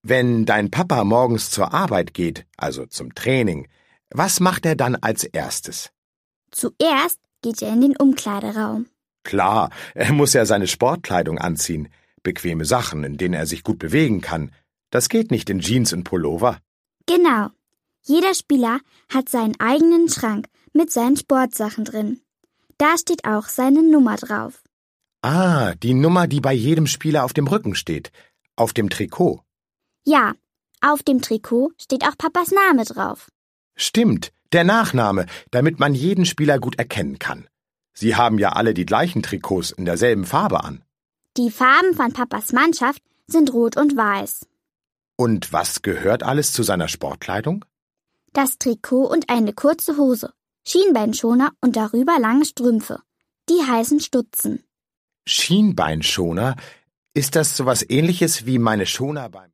Wenn dein Papa morgens zur Arbeit geht, also zum Training, was macht er dann als erstes? Zuerst geht er in den Umkleideraum. Klar, er muss ja seine Sportkleidung anziehen. Bequeme Sachen, in denen er sich gut bewegen kann. Das geht nicht in Jeans und Pullover. Genau. Jeder Spieler hat seinen eigenen Schrank mit seinen Sportsachen drin. Da steht auch seine Nummer drauf. Ah, die Nummer, die bei jedem Spieler auf dem Rücken steht. Auf dem Trikot. Ja, auf dem Trikot steht auch Papas Name drauf. Stimmt, der Nachname, damit man jeden Spieler gut erkennen kann. Sie haben ja alle die gleichen Trikots in derselben Farbe an. Die Farben von Papas Mannschaft sind rot und weiß. Und was gehört alles zu seiner Sportkleidung? Das Trikot und eine kurze Hose, Schienbeinschoner und darüber lange Strümpfe. Die heißen Stutzen. Schienbeinschoner? Ist das sowas Ähnliches wie meine Schoner beim